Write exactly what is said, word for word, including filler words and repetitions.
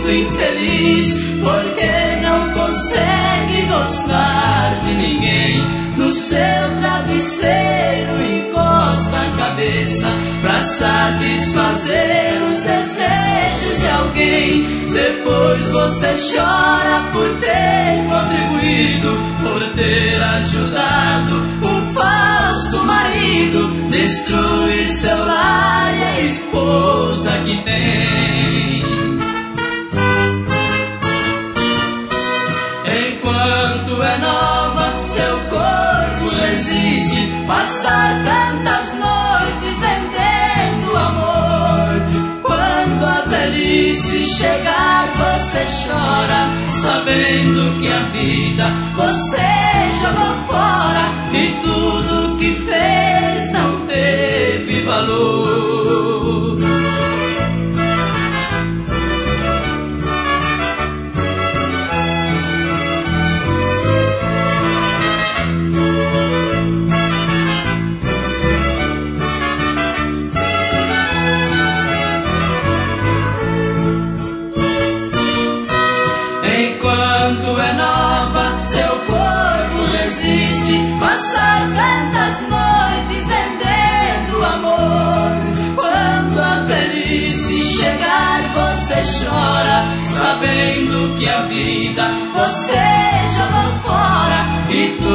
muito infeliz, porque não consegue gostar de ninguém. No seu travesseiro encosta a cabeça pra satisfazer os desejos de alguém. Depois você chora por ter contribuído, por ter ajudado um falso marido destruir seu lar e a esposa que tem. Enquanto é nova, seu corpo resiste passar tantas noites vendendo amor. Quando a velhice chegar, você chora, sabendo que a vida você jogou fora e tudo que fez não teve valor. Enquanto é nova, seu corpo resiste passar tantas noites vendendo amor. Quando a velhice chegar, você chora, sabendo que a vida você jogou fora e